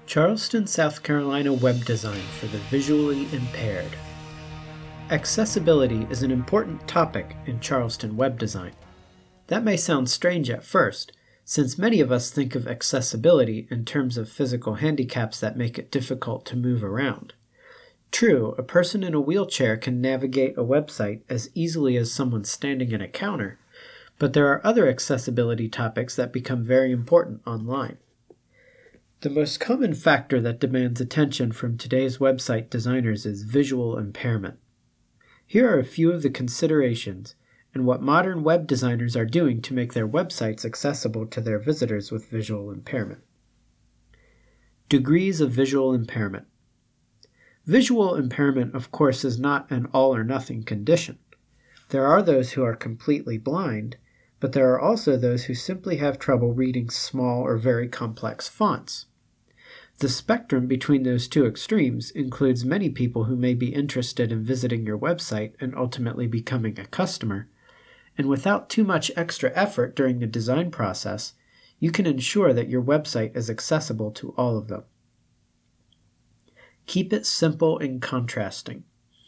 Charleston, South Carolina web design for the visually impaired. Accessibility is an important topic in Charleston web design. That may sound strange at first, since many of us think of accessibility in terms of physical handicaps that make it difficult to move around. True, a person in a wheelchair can navigate a website as easily as someone standing at a counter, but there are other accessibility topics that become very important online. The most common factor that demands attention from today's website designers is visual impairment. Here are a few of the considerations and what modern web designers are doing to make their websites accessible to their visitors with visual impairment. Degrees of visual impairment. Visual impairment, of course, is not an all-or-nothing condition. There are those who are completely blind, but there are also those who simply have trouble reading small or very complex fonts. The spectrum between those two extremes includes many people who may be interested in visiting your website and ultimately becoming a customer, and without too much extra effort during the design process, you can ensure that your website is accessible to all of them. Keep it simple and contrasting.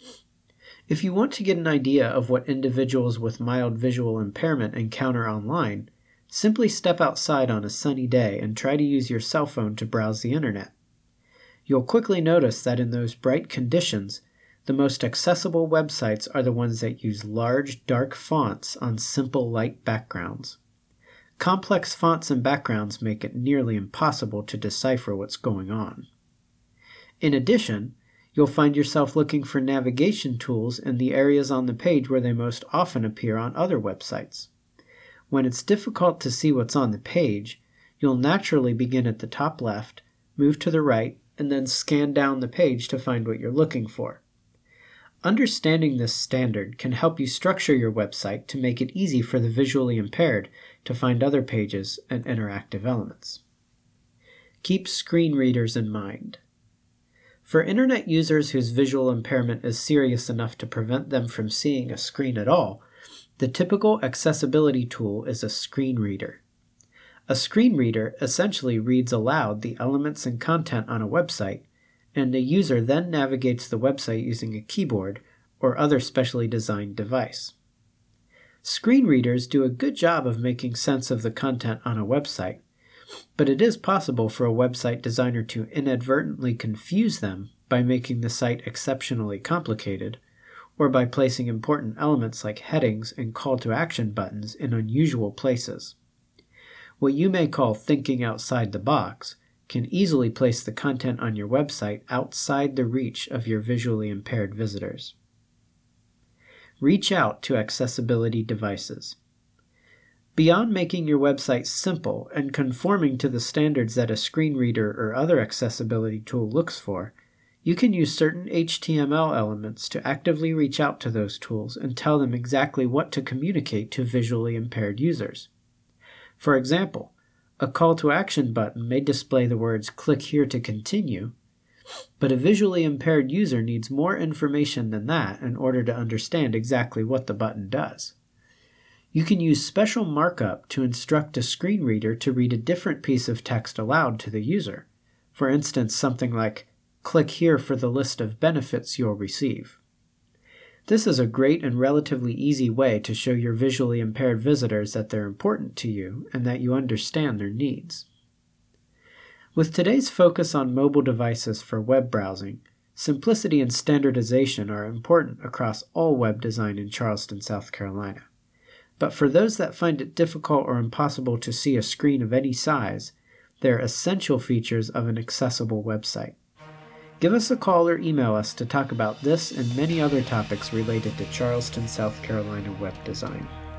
If you want to get an idea of what individuals with mild visual impairment encounter online, simply step outside on a sunny day and try to use your cell phone to browse the internet. You'll quickly notice that in those bright conditions, the most accessible websites are the ones that use large, dark fonts on simple, light backgrounds. Complex fonts and backgrounds make it nearly impossible to decipher what's going on. In addition, you'll find yourself looking for navigation tools in the areas on the page where they most often appear on other websites. When it's difficult to see what's on the page, you'll naturally begin at the top left, move to the right, and then scan down the page to find what you're looking for. Understanding this standard can help you structure your website to make it easy for the visually impaired to find other pages and interactive elements. Keep screen readers in mind. For internet users whose visual impairment is serious enough to prevent them from seeing a screen at all, the typical accessibility tool is a screen reader. A screen reader essentially reads aloud the elements and content on a website, and the user then navigates the website using a keyboard or other specially designed device. Screen readers do a good job of making sense of the content on a website, but it is possible for a website designer to inadvertently confuse them by making the site exceptionally complicated, or by placing important elements like headings and call-to-action buttons in unusual places. What you may call thinking outside the box can easily place the content on your website outside the reach of your visually impaired visitors. Reach out to accessibility devices. Beyond making your website simple and conforming to the standards that a screen reader or other accessibility tool looks for, you can use certain HTML elements to actively reach out to those tools and tell them exactly what to communicate to visually impaired users. For example, a call-to-action button may display the words "click here to continue," but a visually impaired user needs more information than that in order to understand exactly what the button does. You can use special markup to instruct a screen reader to read a different piece of text aloud to the user. For instance, something like, "Click here for the list of benefits you'll receive." This is a great and relatively easy way to show your visually impaired visitors that they're important to you and that you understand their needs. With today's focus on mobile devices for web browsing, simplicity and standardization are important across all web design in Charleston, South Carolina. But for those that find it difficult or impossible to see a screen of any size, they're essential features of an accessible website. Give us a call or email us to talk about this and many other topics related to Charleston, South Carolina web design.